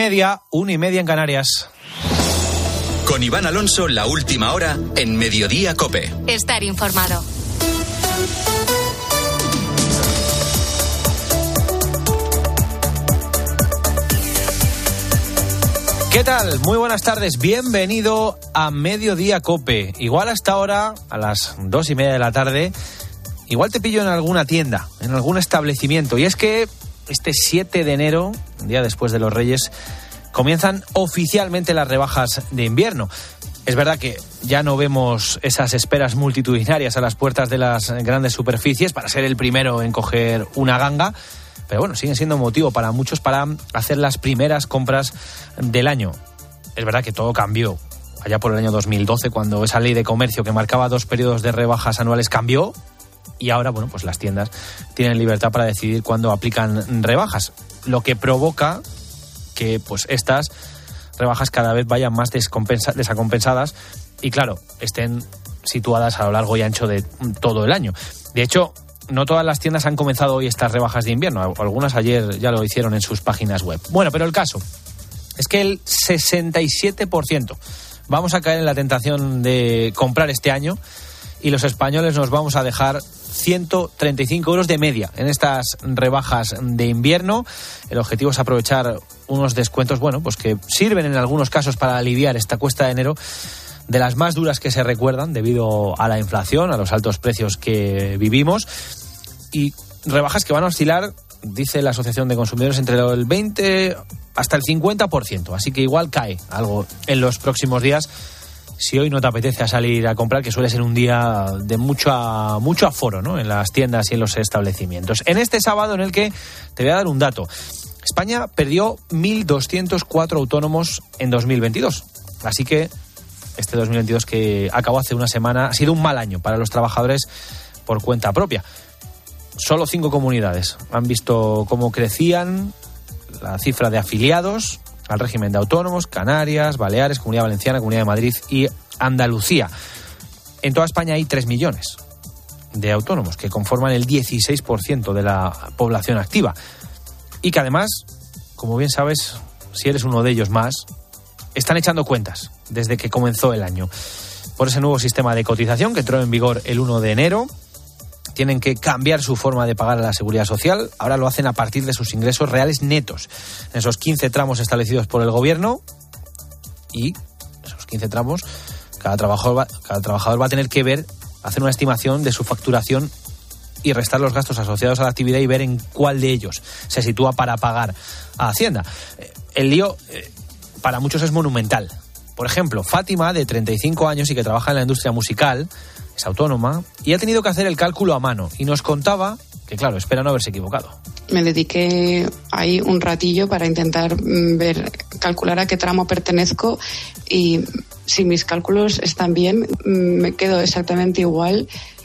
1:30 en Canarias. Con Iván Alonso, la última hora en Mediodía COPE. Estar informado. ¿Qué tal? Muy buenas tardes. Bienvenido a Mediodía COPE. Igual hasta ahora, a las 2:30 de la tarde, igual te pillo en alguna tienda, en algún establecimiento. Y es que este 7 de enero, un día después de los Reyes, comienzan oficialmente las rebajas de invierno. Es verdad que ya no vemos esas esperas multitudinarias a las puertas de las grandes superficies para ser el primero en coger una ganga, pero bueno, siguen siendo motivo para muchos para hacer las primeras compras del año. Es verdad que todo cambió allá por el año 2012, cuando esa ley de comercio que marcaba 2 periodos de rebajas anuales cambió, y ahora, bueno, pues las tiendas tienen libertad para decidir cuándo aplican rebajas, lo que provoca que pues estas rebajas cada vez vayan más desacompensadas y, claro, estén situadas a lo largo y ancho de todo el año. De hecho, no todas las tiendas han comenzado hoy estas rebajas de invierno. Algunas ayer ya lo hicieron en sus páginas web. Bueno, pero el caso es que el 67% vamos a caer en la tentación de comprar este año, y los españoles nos vamos a dejar 135 euros de media en estas rebajas de invierno. El objetivo es aprovechar unos descuentos, bueno, pues que sirven en algunos casos para aliviar esta cuesta de enero, de las más duras que se recuerdan debido a la inflación, a los altos precios que vivimos, y rebajas que van a oscilar, dice la Asociación de Consumidores, entre el 20 hasta el 50%, así que igual cae algo en los próximos días. Si hoy no te apetece salir a comprar, que suele ser un día de mucho aforo, ¿no?, en las tiendas y en los establecimientos. En este sábado, en el que te voy a dar un dato: España perdió 1.204 autónomos en 2022. Así que este 2022, que acabó hace una semana, ha sido un mal año para los trabajadores por cuenta propia. Solo 5 comunidades han visto cómo crecían la cifra de afiliados al régimen de autónomos: Canarias, Baleares, Comunidad Valenciana, Comunidad de Madrid y Andalucía. En toda España hay 3 millones de autónomos, que conforman el 16% de la población activa, y que además, como bien sabes, si eres uno de ellos más, están echando cuentas desde que comenzó el año. Por ese nuevo sistema de cotización que entró en vigor el 1 de enero, tienen que cambiar su forma de pagar a la Seguridad Social. Ahora lo hacen a partir de sus ingresos reales netos, en esos 15 tramos establecidos por el Gobierno, y esos 15 tramos cada trabajador va a tener que hacer una estimación de su facturación y restar los gastos asociados a la actividad y ver en cuál de ellos se sitúa para pagar a Hacienda. El lío para muchos es monumental. Por ejemplo, Fátima, de 35 años y que trabaja en la industria musical, es autónoma y ha tenido que hacer el cálculo a mano, y nos contaba que, claro, espera no haberse equivocado. Me dediqué ahí un ratillo para intentar calcular a qué tramo pertenezco, y si mis cálculos están bien, me quedo exactamente igual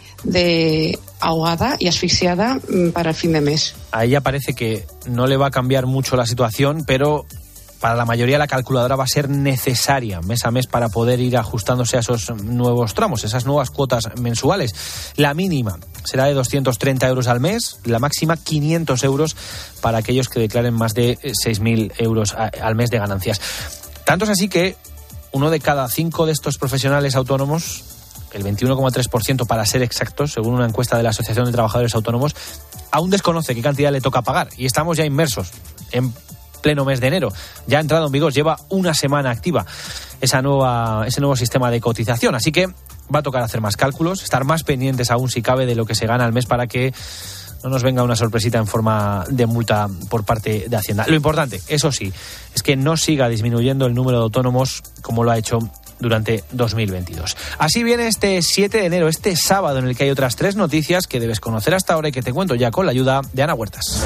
de ahogada y asfixiada para el fin de mes. A ella parece que no le va a cambiar mucho la situación, pero para la mayoría la calculadora va a ser necesaria mes a mes para poder ir ajustándose a esos nuevos tramos, esas nuevas cuotas mensuales. La mínima será de 230 euros al mes, la máxima 500 euros para aquellos que declaren más de 6.000 euros al mes de ganancias. Tanto es así que 1 de cada 5 de estos profesionales autónomos, el 21,3% para ser exactos, según una encuesta de la Asociación de Trabajadores Autónomos, aún desconoce qué cantidad le toca pagar, y estamos ya inmersos en pleno mes de enero. Ya ha entrado en vigor, lleva una semana activa ese nuevo sistema de cotización, así que va a tocar hacer más cálculos, estar más pendientes aún, si cabe, de lo que se gana al mes, para que no nos venga una sorpresita en forma de multa por parte de Hacienda. Lo importante, eso sí, es que no siga disminuyendo el número de autónomos como lo ha hecho durante 2022. Así viene este 7 de enero, este sábado, en el que hay otras 3 noticias que debes conocer hasta ahora y que te cuento ya con la ayuda de Ana Huertas.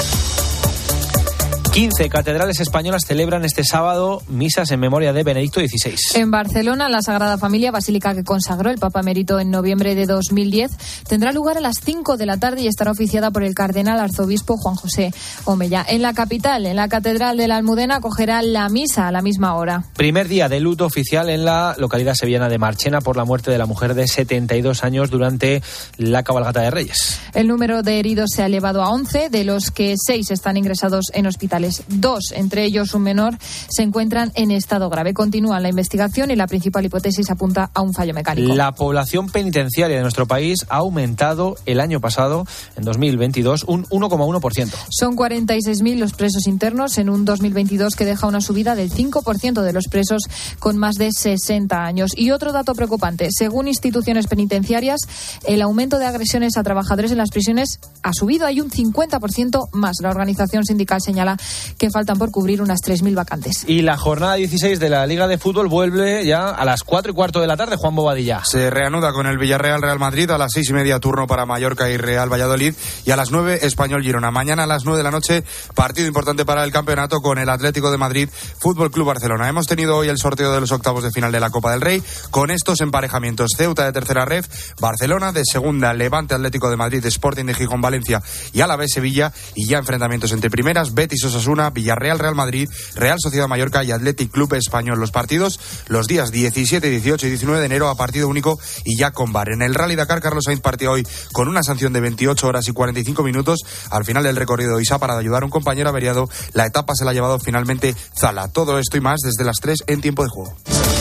15 catedrales españolas celebran este sábado misas en memoria de Benedicto XVI. En Barcelona, la Sagrada Familia, basílica que consagró el Papa Emérito en noviembre de 2010, tendrá lugar a las 5 de la tarde y estará oficiada por el cardenal arzobispo Juan José Omella. En la capital, en la Catedral de la Almudena, acogerá la misa a la misma hora. Primer día de luto oficial en la localidad sevillana de Marchena por la muerte de la mujer de 72 años durante la cabalgata de Reyes. El número de heridos se ha elevado a 11, de los que 6 están ingresados en hospitales. policiales. 2, entre ellos un menor, se encuentran en estado grave. Continúa la investigación y la principal hipótesis apunta a un fallo mecánico. La población penitenciaria de nuestro país ha aumentado el año pasado, en 2022, un 1,1%. Son 46.000 los presos internos en un 2022 que deja una subida del 5% de los presos con más de 60 años. Y otro dato preocupante, según instituciones penitenciarias, el aumento de agresiones a trabajadores en las prisiones ha subido, hay un 50% más. La organización sindical señala que faltan por cubrir unas 3.000 vacantes. Y la jornada 16 de la Liga de Fútbol vuelve ya a las 4:15 de la tarde, Juan Bobadilla. Se reanuda con el Villarreal-Real Madrid a las 6:30, turno para Mallorca y Real Valladolid, y a las 9 Español-Girona. Mañana a las 9 de la noche, partido importante para el campeonato con el Atlético de Madrid, Fútbol Club Barcelona. Hemos tenido hoy el sorteo de los octavos de final de la Copa del Rey con estos emparejamientos: Ceuta de tercera ref, Barcelona de segunda, Levante Atlético de Madrid, Sporting de Gijón Valencia y Alavés Sevilla, y ya enfrentamientos entre primeras: Betis Osasuna, Villarreal Real Madrid, Real Sociedad Mallorca y Athletic Club Español. Los partidos los días 17, 18 y 19 de enero a partido único y ya con VAR. En el Rally Dakar, Carlos Sainz partió hoy con una sanción de 28 horas y 45 minutos al final del recorrido y para ayudar a un compañero averiado. La etapa se la ha llevado finalmente Zala. Todo esto y más desde las 3 en Tiempo de Juego.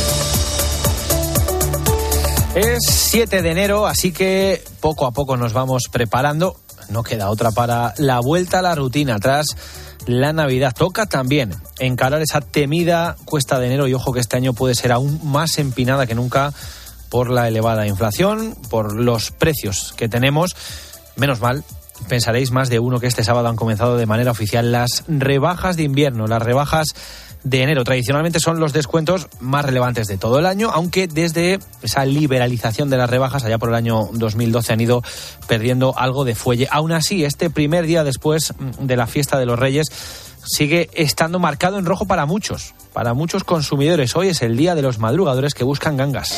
Es 7 de enero, así que poco a poco nos vamos preparando. No queda otra para la vuelta a la rutina tras la Navidad. Toca también encarar esa temida cuesta de enero, y ojo que este año puede ser aún más empinada que nunca por la elevada inflación, por los precios que tenemos. Menos mal, pensaréis más de uno, que este sábado han comenzado de manera oficial las rebajas de invierno, las rebajas de enero. Tradicionalmente son los descuentos más relevantes de todo el año, aunque desde esa liberalización de las rebajas allá por el año 2012 han ido perdiendo algo de fuelle. Aún así, este primer día después de la fiesta de los Reyes sigue estando marcado en rojo para muchos consumidores. Hoy es el día de los madrugadores que buscan gangas.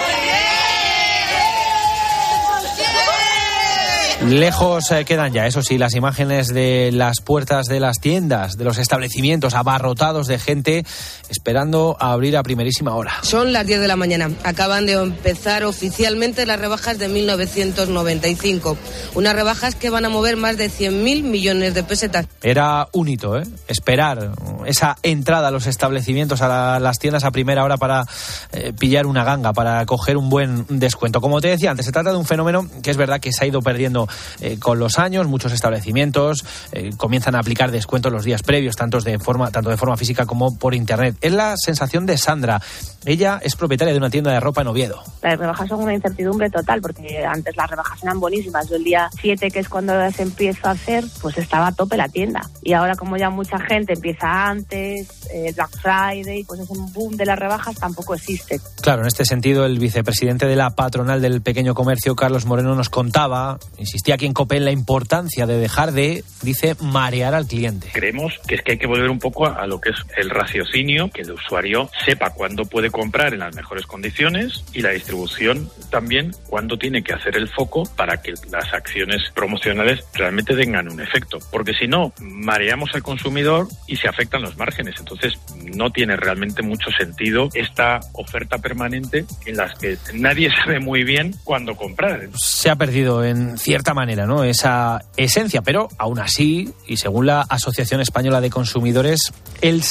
Lejos quedan ya, eso sí, las imágenes de las puertas de las tiendas, de los establecimientos abarrotados de gente esperando a abrir a primerísima hora. Son las 10 de la mañana. Acaban de empezar oficialmente las rebajas de 1995. Unas rebajas que van a mover más de 100.000 millones de pesetas. Era un hito, esperar esa entrada a los establecimientos, a las tiendas a primera hora para pillar una ganga, para coger un buen descuento. Como te decía antes, se trata de un fenómeno que es verdad que se ha ido perdiendo con los años. Muchos establecimientos comienzan a aplicar descuentos los días previos, tanto de forma física como por internet. Es la sensación de Sandra. Ella es propietaria de una tienda de ropa en Oviedo. Las rebajas son una incertidumbre total, porque antes las rebajas eran buenísimas. Yo el día 7, que es cuando las empiezo a hacer, pues estaba a tope la tienda. Y ahora, como ya mucha gente empieza antes, Black Friday, pues ese boom de las rebajas tampoco existe. Claro, en este sentido, el vicepresidente de la patronal del pequeño comercio, Carlos Moreno, nos contaba, insistía aquí en COPE, en la importancia de dejar de, dice, marear al cliente. Creemos que es que hay que volver un poco a lo que es el raciocinio, que el usuario sepa cuándo puede comprar en las mejores condiciones, y la distribución también cuándo tiene que hacer el foco para que las acciones promocionales realmente tengan un efecto. Porque si no, mareamos al consumidor y se afectan los márgenes. Entonces no tiene realmente mucho sentido esta oferta permanente en las que nadie sabe muy bien cuándo comprar. Se ha perdido en cierta manera, ¿no?, esa esencia, pero aún así, y según la Asociación Española de Consumidores, el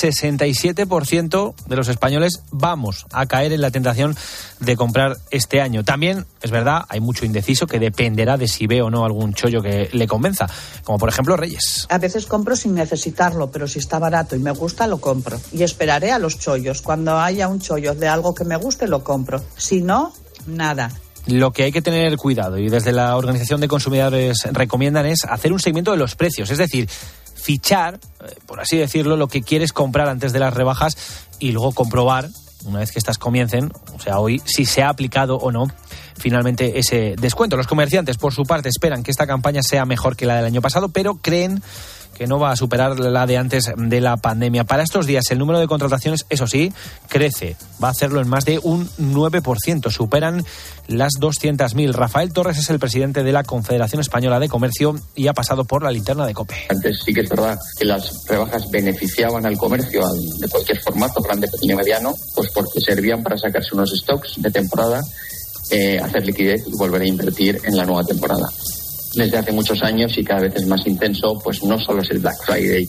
67% de los españoles vamos a caer en la tentación de comprar este año. También, es verdad, hay mucho indeciso que dependerá de si ve o no algún chollo que le convenza, como por ejemplo Reyes. A veces compro sin necesitarlo, pero si está barato y me gusta, lo compro. Y esperaré a los chollos. Cuando haya un chollo de algo que me guste, lo compro. Si no, nada. Lo que hay que tener cuidado, y desde la Organización de Consumidores recomiendan, es hacer un seguimiento de los precios, es decir, fichar, por así decirlo, lo que quieres comprar antes de las rebajas y luego comprobar, una vez que estas comiencen, o sea, hoy, si se ha aplicado o no finalmente ese descuento. Los comerciantes, por su parte, esperan que esta campaña sea mejor que la del año pasado, pero creen que no va a superar la de antes de la pandemia. Para estos días, el número de contrataciones, eso sí, crece. Va a hacerlo en más de un 9%. Superan las 200.000. Rafael Torres es el presidente de la Confederación Española de Comercio y ha pasado por la linterna de COPE. Antes sí que es verdad que las rebajas beneficiaban al comercio de cualquier formato, grande, pequeño, mediano, pues porque servían para sacarse unos stocks de temporada, hacer liquidez y volver a invertir en la nueva temporada. Desde hace muchos años y cada vez es más intenso, pues no solo es el Black Friday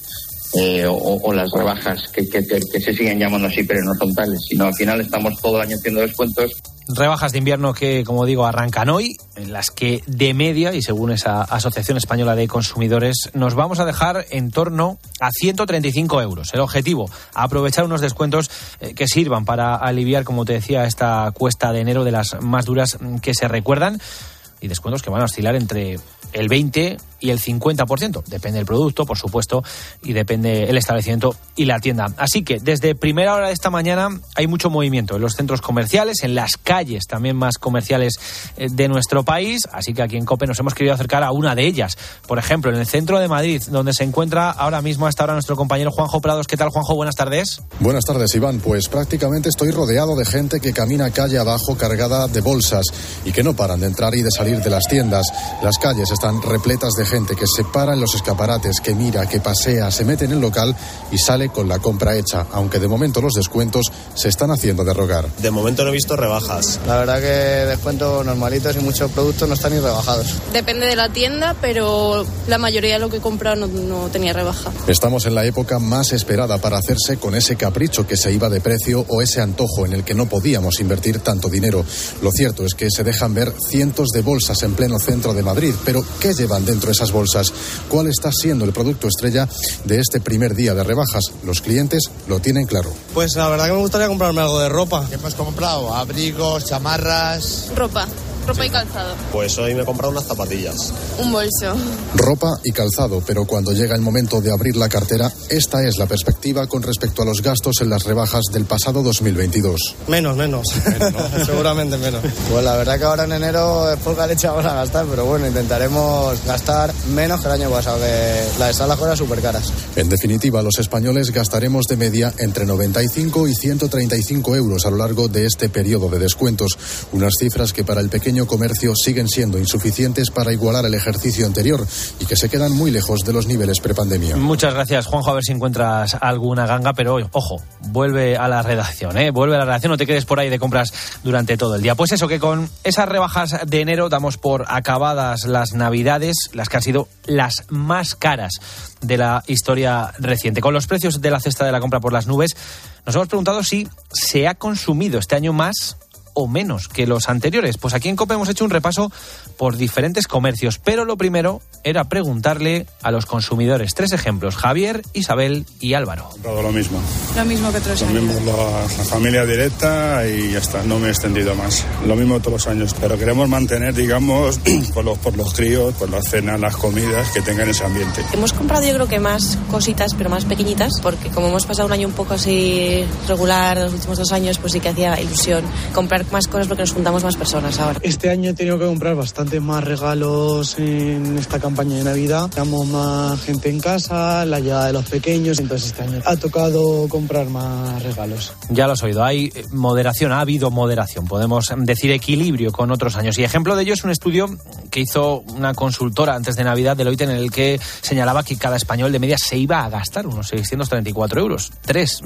o las rebajas que se siguen llamando así, pero no son tales, sino al final estamos todo el año haciendo descuentos. Rebajas de invierno que, como digo, arrancan hoy, en las que de media, y según esa Asociación Española de Consumidores, nos vamos a dejar en torno a 135 euros. El objetivo, aprovechar unos descuentos que sirvan para aliviar, como te decía, esta cuesta de enero de las más duras que se recuerdan, y descuentos que van a oscilar entre el 20 y el 50%. Depende del producto, por supuesto, y depende el establecimiento y la tienda. Así que desde primera hora de esta mañana hay mucho movimiento en los centros comerciales, en las calles también más comerciales de nuestro país. Así que aquí en COPE nos hemos querido acercar a una de ellas. Por ejemplo, en el centro de Madrid, donde se encuentra ahora mismo hasta ahora nuestro compañero Juanjo Prados. ¿Qué tal, Juanjo? Buenas tardes. Buenas tardes, Iván. Pues prácticamente estoy rodeado de gente que camina calle abajo cargada de bolsas y que no paran de entrar y de salir de las tiendas. Las calles están repletas de gente que se para en los escaparates, que mira, que pasea, se mete en el local y sale con la compra hecha, aunque de momento los descuentos se están haciendo de rogar. De momento no he visto rebajas. La verdad que descuentos normalitos y muchos productos no están ni rebajados. Depende de la tienda, pero la mayoría de lo que he comprado no tenía rebaja. Estamos en la época más esperada para hacerse con ese capricho que se iba de precio o ese antojo en el que no podíamos invertir tanto dinero. Lo cierto es que se dejan ver cientos de bolsas en pleno centro de Madrid, pero ¿qué llevan dentro esas bolsas? ¿Cuál está siendo el producto estrella de este primer día de rebajas? Los clientes lo tienen claro. Pues la verdad que me gustaría comprarme algo de ropa. ¿Qué hemos comprado? Abrigos, chamarras... Ropa y calzado. Pues hoy me he comprado unas zapatillas. Un bolso. Ropa y calzado, pero cuando llega el momento de abrir la cartera, esta es la perspectiva con respecto a los gastos en las rebajas del pasado 2022. Menos, ¿no? Seguramente menos. Pues la verdad que ahora en enero es poca leche vamos a gastar, pero bueno, intentaremos gastar menos que el año pasado, que están las cosas súper caras. En definitiva, los españoles gastaremos de media entre 95 y 135 euros a lo largo de este periodo de descuentos, unas cifras que para el pequeño comercio siguen siendo insuficientes para igualar el ejercicio anterior y que se quedan muy lejos de los niveles prepandemia. Muchas gracias, Juanjo, a ver si encuentras alguna ganga, pero ojo, vuelve a la redacción, vuelve a la redacción, no te quedes por ahí de compras durante todo el día. Pues eso, que con esas rebajas de enero damos por acabadas las Navidades, las que han sido las más caras de la historia reciente. Con los precios de la cesta de la compra por las nubes, nos hemos preguntado si se ha consumido este año más o menos que los anteriores. Pues aquí en COPE hemos hecho un repaso por diferentes comercios, pero lo primero era preguntarle a los consumidores. 3 ejemplos: Javier, Isabel y Álvaro. He comprado lo mismo. Lo mismo que otros años. Lo mismo, la familia directa y ya está, no me he extendido más. Lo mismo todos los años, pero queremos mantener, digamos, por los críos, por las cenas, las comidas, que tengan ese ambiente. Hemos comprado yo creo que más cositas, pero más pequeñitas, porque como hemos pasado un año un poco así regular los últimos 2 años, pues sí que hacía ilusión comprar más cosas porque nos juntamos más personas ahora. Este año he tenido que comprar bastante más regalos en esta campaña de Navidad. Tenemos más gente en casa, la llegada de los pequeños, entonces este año ha tocado comprar más regalos. Ya lo has oído, hay moderación, ha habido moderación, podemos decir equilibrio con otros años. Y ejemplo de ello es un estudio que hizo una consultora antes de Navidad, Deloitte, en el que señalaba que cada español de media se iba a gastar unos 634 euros, 3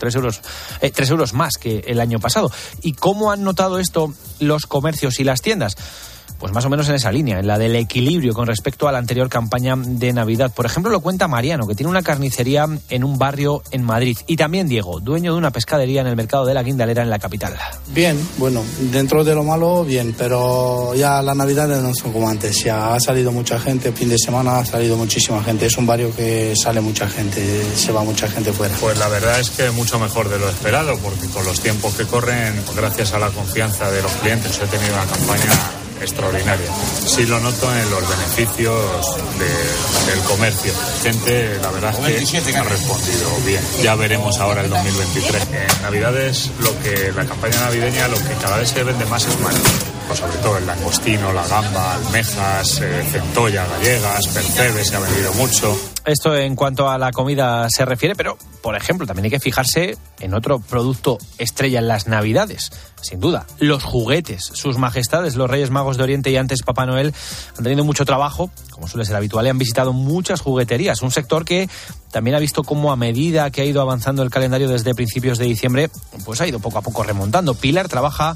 euros más que el año pasado. ¿Y cómo han notado esto los comercios y las tiendas? Pues más o menos en esa línea, en la del equilibrio con respecto a la anterior campaña de Navidad. Por ejemplo, lo cuenta Mariano, que tiene una carnicería en un barrio en Madrid. Y también Diego, dueño de una pescadería en el mercado de la Guindalera en la capital. Bien, bueno, dentro de lo malo, bien, pero ya las Navidades no son como antes. Ya ha salido mucha gente, fin de semana ha salido muchísima gente. Es un barrio que sale mucha gente, se va mucha gente fuera. Pues la verdad es que mucho mejor de lo esperado, porque con los tiempos que corren, gracias a la confianza de los clientes, he tenido una campaña extraordinaria. Sí lo noto en los beneficios del comercio. Gente, la verdad es que ha respondido bien. Ya veremos ahora el 2023. En Navidades, la campaña navideña, lo que cada vez se vende más es marisco. Pues sobre todo el langostino, la gamba, almejas, centolla, gallegas, percebes, se ha vendido mucho. Esto en cuanto a la comida se refiere, pero, por ejemplo, también hay que fijarse en otro producto estrella en las Navidades. Sin duda, los juguetes. Sus majestades, los Reyes Magos de Oriente y antes Papá Noel, han tenido mucho trabajo, como suele ser habitual, y han visitado muchas jugueterías. Un sector que también ha visto cómo a medida que ha ido avanzando el calendario desde principios de diciembre, pues ha ido poco a poco remontando. Pilar trabaja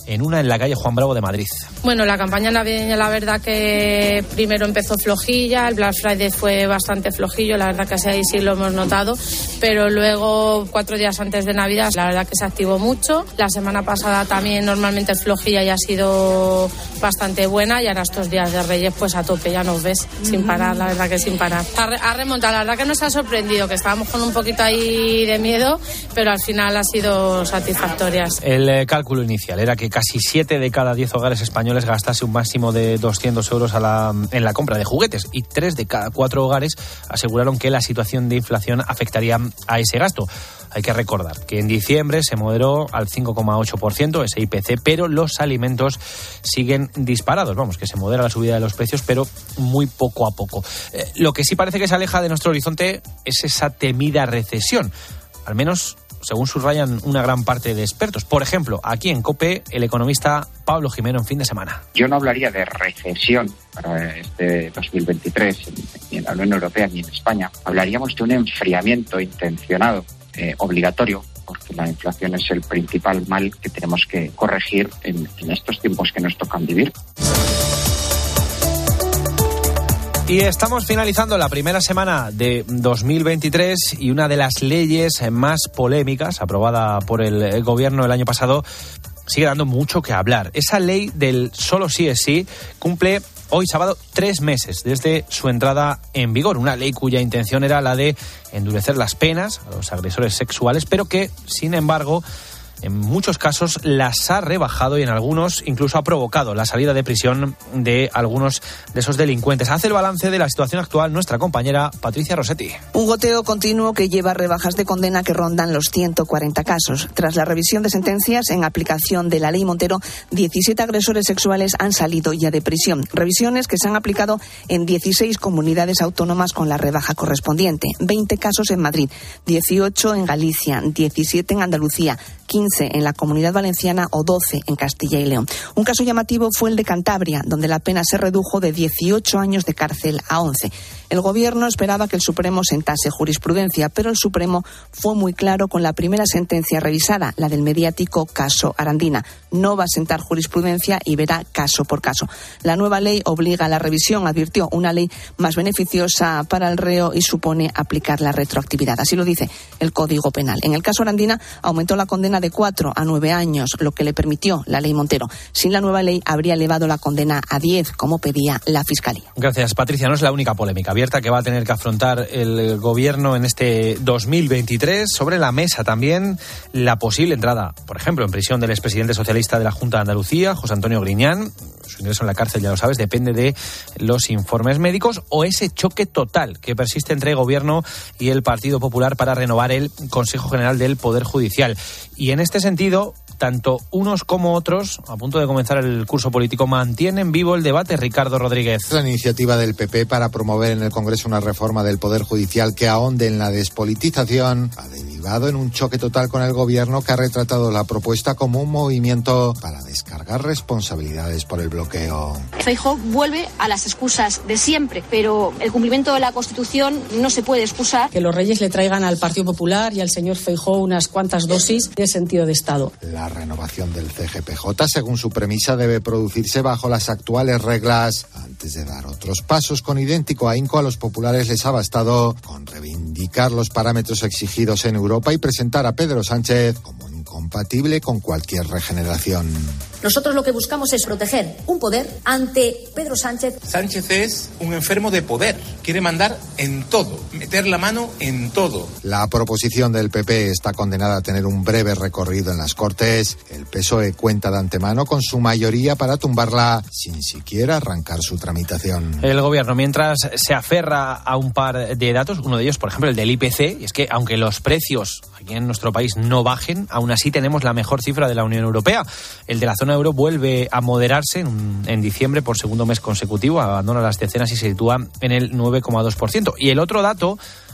en una en la calle Juan Bravo de Madrid. Bueno, la campaña navideña la verdad que primero empezó flojilla, el Black Friday fue bastante flojillo, la verdad que así ahí sí lo hemos notado, pero luego 4 días antes de Navidad la verdad que se activó mucho. La semana pasada también normalmente flojilla y ha sido bastante buena, y ahora estos días de Reyes pues a tope, ya nos ves, sin parar, la verdad que sin parar. Ha remontado, la verdad que nos ha sorprendido, que estábamos con un poquito ahí de miedo, pero al final ha sido satisfactorias. El cálculo inicial era que casi 7 de cada 10 hogares españoles gastase un máximo de 200 euros en la compra de juguetes, y 3 de cada 4 hogares aseguraron que la situación de inflación afectaría a ese gasto. Hay que recordar que en diciembre se moderó al 5,8% ese IPC, pero los alimentos siguen disparados. Vamos, que se modera la subida de los precios, pero muy poco a poco. Lo que sí parece que se aleja de nuestro horizonte es esa temida recesión, al menos según subrayan una gran parte de expertos. Por ejemplo, aquí en COPE, el economista Pablo Jimeno en Fin de Semana. Yo no hablaría de recesión para este 2023 ni en la Unión Europea ni en España. Hablaríamos de un enfriamiento intencionado, obligatorio, porque la inflación es el principal mal que tenemos que corregir en estos tiempos que nos tocan vivir. Y estamos finalizando la primera semana de 2023 y una de las leyes más polémicas aprobada por el gobierno el año pasado sigue dando mucho que hablar. Esa ley del solo sí es sí cumple hoy sábado 3 meses desde su entrada en vigor. Una ley cuya intención era la de endurecer las penas a los agresores sexuales, pero que, sin embargo, en muchos casos las ha rebajado y en algunos incluso ha provocado la salida de prisión de algunos de esos delincuentes. Hace el balance de la situación actual nuestra compañera Patricia Rossetti. Un goteo continuo que lleva rebajas de condena que rondan los 140 casos. Tras la revisión de sentencias en aplicación de la ley Montero, 17 agresores sexuales han salido ya de prisión. Revisiones que se han aplicado en 16 comunidades autónomas con la rebaja correspondiente. 20 casos en Madrid, 18 en Galicia, 17 en Andalucía, 15 en la Comunidad Valenciana o 12 en Castilla y León. Un caso llamativo fue el de Cantabria, donde la pena se redujo de 18 años de cárcel a 11. El Gobierno esperaba que el Supremo sentase jurisprudencia, pero el Supremo fue muy claro con la primera sentencia revisada, la del mediático caso Arandina. No va a sentar jurisprudencia y verá caso por caso. La nueva ley obliga a la revisión, advirtió, una ley más beneficiosa para el reo y supone aplicar la retroactividad. Así lo dice el Código Penal. En el caso Arandina aumentó la condena de 4 a 9 años, lo que le permitió la ley Montero. Sin la nueva ley habría elevado la condena a 10, como pedía la Fiscalía. Gracias, Patricia. No es la única polémica abierta que va a tener que afrontar el Gobierno en este 2023. Sobre la mesa también la posible entrada, por ejemplo, en prisión del expresidente socialista de la Junta de Andalucía, José Antonio Griñán. Su ingreso en la cárcel, ya lo sabes, depende de los informes médicos, o ese choque total que persiste entre Gobierno y el Partido Popular para renovar el Consejo General del Poder Judicial. Y en este sentido, tanto unos como otros, a punto de comenzar el curso político, mantienen vivo el debate. Ricardo Rodríguez. La iniciativa del PP para promover en el Congreso una reforma del Poder Judicial que ahonde en la despolitización ha derivado en un choque total con el Gobierno, que ha retratado la propuesta como un movimiento para descargar responsabilidades por el bloqueo. Feijóo vuelve a las excusas de siempre, pero el cumplimiento de la Constitución no se puede excusar. Que los Reyes le traigan al Partido Popular y al señor Feijóo unas cuantas dosis de sentido de Estado. La renovación del CGPJ, según su premisa, debe producirse bajo las actuales reglas. Antes de dar otros pasos con idéntico ahínco, a los populares les ha bastado con reivindicar los parámetros exigidos en Europa y presentar a Pedro Sánchez como incompatible con cualquier regeneración. Nosotros lo que buscamos es proteger un poder ante Pedro Sánchez. Sánchez es un enfermo de poder. Quiere mandar en todo, meter la mano en todo. La proposición del PP está condenada a tener un breve recorrido en las Cortes. El PSOE cuenta de antemano con su mayoría para tumbarla sin siquiera arrancar su tramitación. El Gobierno, mientras, se aferra a un par de datos, uno de ellos, por ejemplo, el del IPC, y es que aunque los precios aquí en nuestro país no bajen, aún así tenemos la mejor cifra de la Unión Europea. El de la zona euro vuelve a moderarse en diciembre por segundo mes consecutivo, abandona las decenas y se sitúa en el 9,2%. Y el otro dato,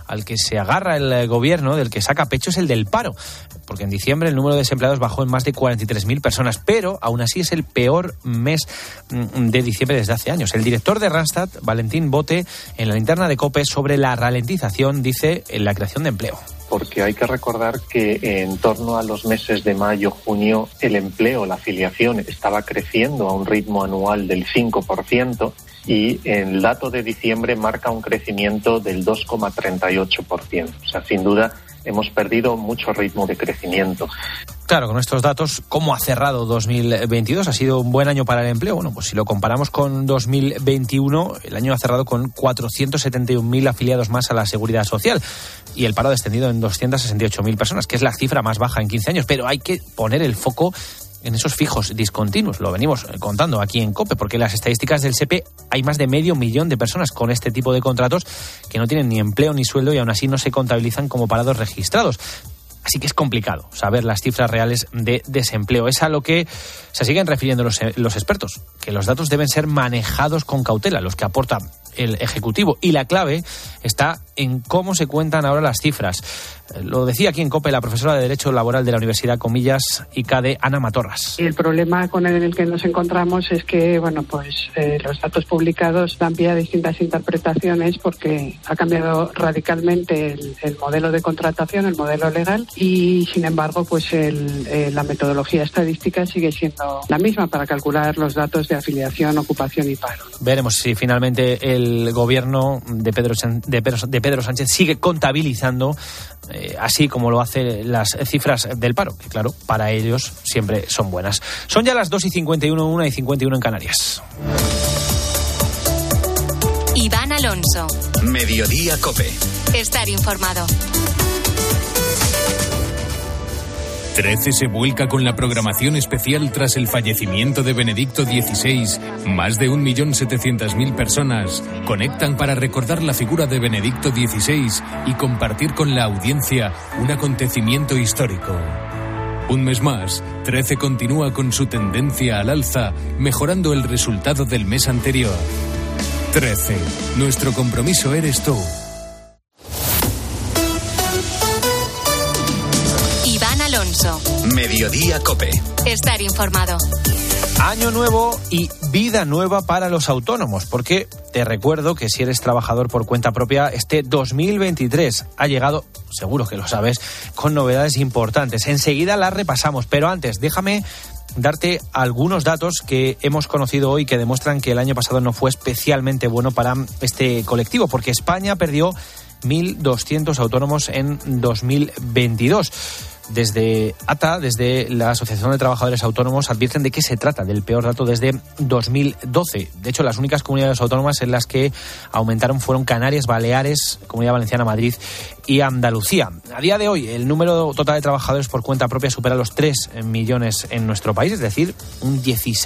al que se agarra el gobierno, del que saca pecho, es el del paro, porque en diciembre el número de desempleados bajó en más de 43.000 personas, pero aún así es el peor mes de diciembre desde hace años. El director de Randstad, Valentín Bote, en la linterna de COPE sobre la ralentización, dice en la creación de empleo. Porque hay que recordar que en torno a los meses de mayo, junio, el empleo, la afiliación estaba creciendo a un ritmo anual del 5%, y el dato de diciembre marca un crecimiento del 2,38%. O sea, sin duda hemos perdido mucho ritmo de crecimiento. Claro, con estos datos, ¿cómo ha cerrado 2022? ¿Ha sido un buen año para el empleo? Bueno, pues si lo comparamos con 2021, el año ha cerrado con 471.000 afiliados más a la Seguridad Social y el paro ha descendido en 268.000 personas, que es la cifra más baja en 15 años. Pero hay que poner el foco en esos fijos discontinuos, lo venimos contando aquí en COPE, porque en las estadísticas del SEPE hay más de 500.000 de personas con este tipo de contratos que no tienen ni empleo ni sueldo y aún así no se contabilizan como parados registrados. Así que es complicado saber las cifras reales de desempleo. Es a lo que se siguen refiriendo los expertos, que los datos deben ser manejados con cautela, los que aporta el Ejecutivo. Y la clave está en cómo se cuentan ahora las cifras. Lo decía aquí en COPE la profesora de Derecho Laboral de la Universidad Comillas ICADE, Ana Matorras. Y el problema con el que nos encontramos es que, los datos publicados dan pie a distintas interpretaciones porque ha cambiado radicalmente el modelo de contratación, el modelo legal, y sin embargo, la metodología estadística sigue siendo la misma para calcular los datos de afiliación, ocupación y paro. Veremos si finalmente el gobierno de Pedro Sánchez sigue contabilizando así como lo hace las cifras del paro, que claro, para ellos siempre son buenas. Son ya las 2:51, 1:51 en Canarias. Iván Alonso. Mediodía COPE. Estar informado. 13 se vuelca con la programación especial tras el fallecimiento de Benedicto XVI. Más de 1.700.000 personas conectan para recordar la figura de Benedicto XVI y compartir con la audiencia un acontecimiento histórico. Un mes más, 13 continúa con su tendencia al alza, mejorando el resultado del mes anterior. 13. Nuestro compromiso eres tú. Alonso. Mediodía COPE. Estar informado. Año nuevo y vida nueva para los autónomos, porque te recuerdo que si eres trabajador por cuenta propia, este 2023 ha llegado, seguro que lo sabes, con novedades importantes. Enseguida las repasamos, pero antes déjame darte algunos datos que hemos conocido hoy que demuestran que el año pasado no fue especialmente bueno para este colectivo, porque España perdió 1.200 autónomos en 2022. Desde ATA, desde la Asociación de Trabajadores Autónomos, advierten de que se trata del peor dato desde 2012. De hecho, las únicas comunidades autónomas en las que aumentaron fueron Canarias, Baleares, Comunidad Valenciana, Madrid y Andalucía. A día de hoy, el número total de trabajadores por cuenta propia supera los 3 millones en nuestro país, es decir, un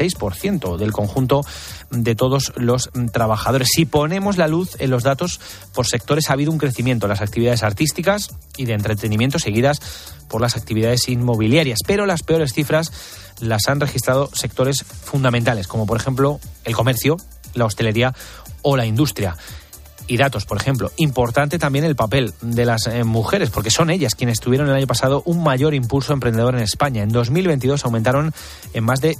16% del conjunto de todos los trabajadores. Si ponemos la luz en los datos por sectores, ha habido un crecimiento en las actividades artísticas y de entretenimiento, seguidas por las actividades inmobiliarias, pero las peores cifras las han registrado sectores fundamentales, como por ejemplo el comercio, la hostelería o la industria. Y datos, por ejemplo, importante también el papel de las mujeres, porque son ellas quienes tuvieron el año pasado un mayor impulso emprendedor en España. En 2022 aumentaron en más de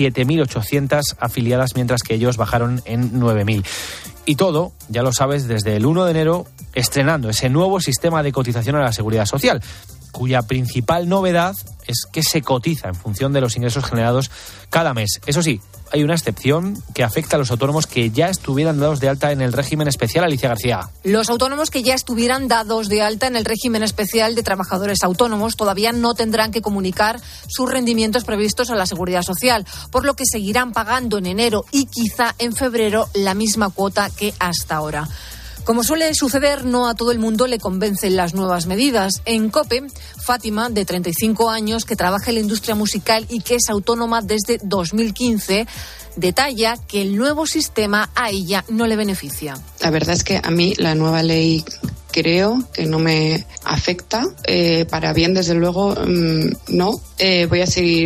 7.800 afiliadas, mientras que ellos bajaron en 9.000. Y todo, ya lo sabes, desde el 1 de enero, estrenando ese nuevo sistema de cotización a la Seguridad Social, cuya principal novedad es que se cotiza en función de los ingresos generados cada mes. Eso sí, hay una excepción que afecta a los autónomos que ya estuvieran dados de alta en el régimen especial. Alicia García. Los autónomos que ya estuvieran dados de alta en el régimen especial de trabajadores autónomos todavía no tendrán que comunicar sus rendimientos previstos a la Seguridad Social, por lo que seguirán pagando en enero y quizá en febrero la misma cuota que hasta ahora. Como suele suceder, no a todo el mundo le convencen las nuevas medidas. En COPE, Fátima, de 35 años, que trabaja en la industria musical y que es autónoma desde 2015, detalla que el nuevo sistema a ella no le beneficia. La verdad es que a mí la nueva ley creo que no me afecta. Para bien, desde luego, no. Voy a seguir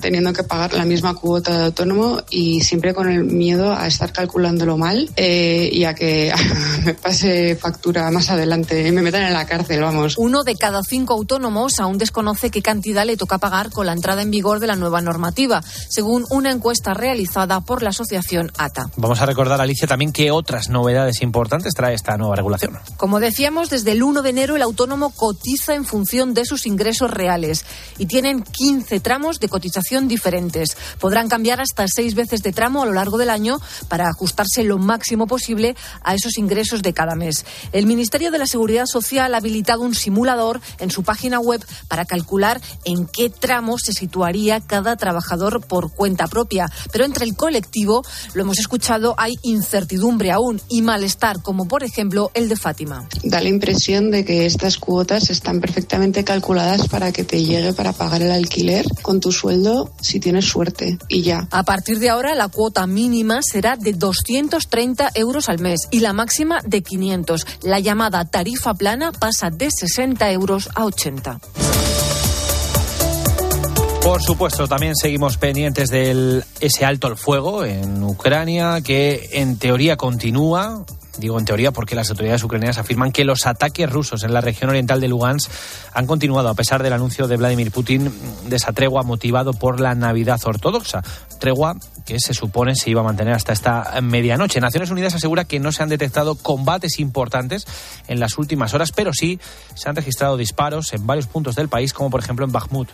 teniendo que pagar la misma cuota de autónomo y siempre con el miedo a estar calculándolo mal y a que me pase factura más adelante y me metan en la cárcel, vamos. 1 de cada 5 autónomos aún desconoce qué cantidad le toca pagar con la entrada en vigor de la nueva normativa, según una encuesta realizada por la asociación ATA. Vamos a recordar, Alicia, también qué otras novedades importantes trae esta nueva regulación. Como decíamos, desde el 1 de enero el autónomo cotiza en función de sus ingresos reales y tienen 15 tramos de cotización diferentes. Podrán cambiar hasta 6 veces de tramo a lo largo del año para ajustarse lo máximo posible a esos ingresos de cada mes. El Ministerio de la Seguridad Social ha habilitado un simulador en su página web para calcular en qué tramo se situaría cada trabajador por cuenta propia. Pero entre el colectivo, lo hemos escuchado, hay incertidumbre aún y malestar, como por ejemplo el de Fátima. Da la impresión de que estas cuotas están perfectamente calculadas para que te llegue para pagar el alquiler con tu sueldo si tienes suerte y ya. A partir de ahora la cuota mínima será de 230 euros al mes y la máxima de 500. La llamada tarifa plana pasa de 60 euros a 80. Por supuesto, también seguimos pendientes de ese alto el fuego en Ucrania, que en teoría continúa. Digo en teoría porque las autoridades ucranianas afirman que los ataques rusos en la región oriental de Lugansk han continuado a pesar del anuncio de Vladimir Putin de esa tregua motivado por la Navidad ortodoxa. Tregua que se supone se iba a mantener hasta esta medianoche. Naciones Unidas asegura que no se han detectado combates importantes en las últimas horas, pero sí se han registrado disparos en varios puntos del país, como por ejemplo en Bakhmut.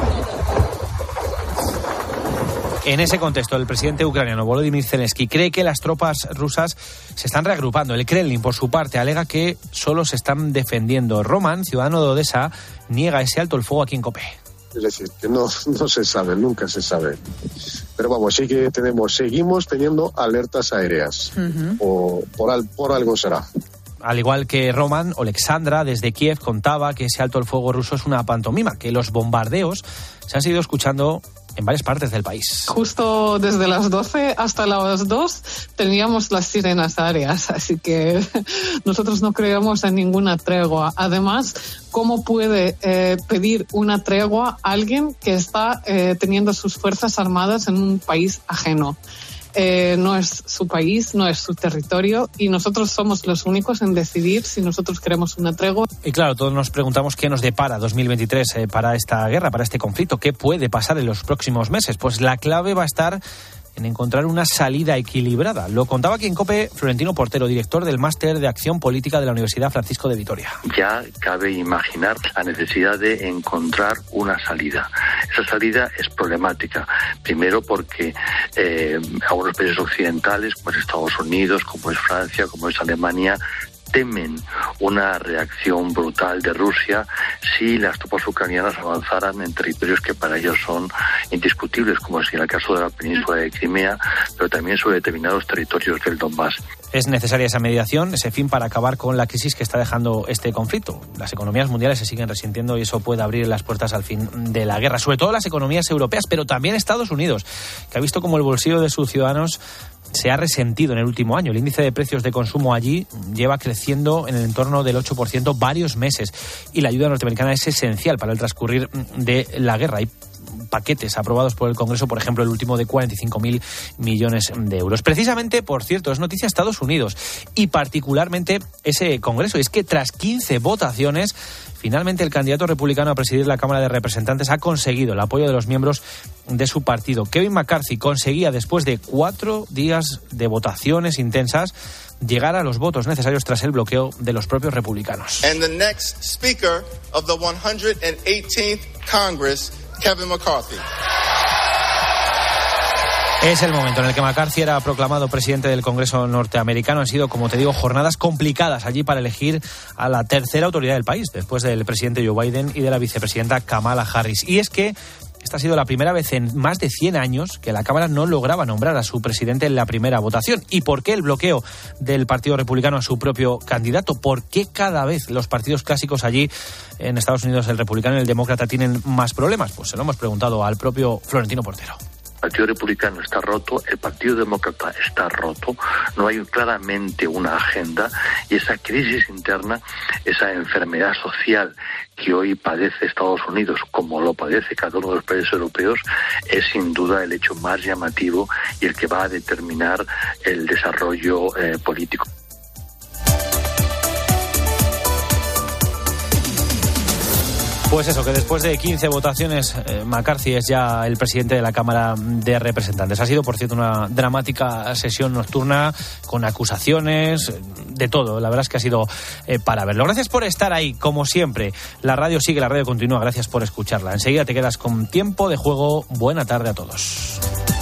En ese contexto, el presidente ucraniano Volodymyr Zelensky cree que las tropas rusas se están reagrupando. El Kremlin, por su parte, alega que solo se están defendiendo. Roman, ciudadano de Odessa, niega ese alto el fuego aquí en COPE. Es decir, que no se sabe, nunca se sabe. Pero vamos, sí que seguimos teniendo alertas aéreas. O por algo será. Al igual que Roman, Alexandra, desde Kiev, contaba que ese alto el fuego ruso es una pantomima, que los bombardeos se han seguido escuchando en varias partes del país. Justo desde las 12 hasta las 2 teníamos las sirenas aéreas, así que nosotros no creemos en ninguna tregua. Además, ¿cómo puede pedir una tregua a alguien que está teniendo sus fuerzas armadas en un país ajeno? No es su país, no es su territorio y nosotros somos los únicos en decidir si nosotros queremos una tregua. Y claro, todos nos preguntamos qué nos depara 2023 para esta guerra, para este conflicto. ¿Qué puede pasar en los próximos meses? Pues la clave va a estar en encontrar una salida equilibrada. Lo contaba aquí en COPE Florentino Portero, director del Máster de Acción Política de la Universidad Francisco de Vitoria. Ya cabe imaginar la necesidad de encontrar una salida. Esa salida es problemática. Primero porque algunos países occidentales, como es Estados Unidos, como es Francia, como es Alemania, temen una reacción brutal de Rusia si las tropas ucranianas avanzaran en territorios que para ellos son indiscutibles, como es en el caso de la península de Crimea, pero también sobre determinados territorios del Donbass. Es necesaria esa mediación, ese fin para acabar con la crisis que está dejando este conflicto. Las economías mundiales se siguen resintiendo y eso puede abrir las puertas al fin de la guerra, sobre todo las economías europeas, pero también Estados Unidos, que ha visto como el bolsillo de sus ciudadanos se ha resentido en el último año. El índice de precios de consumo allí lleva creciendo en el entorno del 8% varios meses y la ayuda norteamericana es esencial para el transcurrir de la guerra. Hay paquetes aprobados por el Congreso, por ejemplo, el último de 45.000 millones de euros. Precisamente, por cierto, es noticia Estados Unidos y particularmente ese Congreso. Y es que tras 15 votaciones, finalmente el candidato republicano a presidir la Cámara de Representantes ha conseguido el apoyo de los miembros de su partido. Kevin McCarthy conseguía, después de 4 días de votaciones intensas, llegar a los votos necesarios tras el bloqueo de los propios republicanos. And the next speaker of the 118th Congress, Kevin McCarthy. Es el momento en el que McCarthy era proclamado presidente del Congreso norteamericano. Han sido, como te digo, jornadas complicadas allí para elegir a la tercera autoridad del país, después del presidente Joe Biden y de la vicepresidenta Kamala Harris. Y es que esta ha sido la primera vez en más de 100 años que la Cámara no lograba nombrar a su presidente en la primera votación. ¿Y por qué el bloqueo del Partido Republicano a su propio candidato? ¿Por qué cada vez los partidos clásicos allí en Estados Unidos, el Republicano y el Demócrata, tienen más problemas? Pues se lo hemos preguntado al propio Florentino Portero. Partido Republicano está roto, el Partido Demócrata está roto, no hay claramente una agenda, y esa crisis interna, esa enfermedad social que hoy padece Estados Unidos, como lo padece cada uno de los países europeos, es sin duda el hecho más llamativo y el que va a determinar el desarrollo político. Pues eso, que después de 15 votaciones, McCarthy es ya el presidente de la Cámara de Representantes. Ha sido, por cierto, una dramática sesión nocturna con acusaciones, de todo. La verdad es que ha sido para verlo. Gracias por estar ahí, como siempre. La radio sigue, la radio continúa. Gracias por escucharla. Enseguida te quedas con Tiempo de Juego. Buena tarde a todos.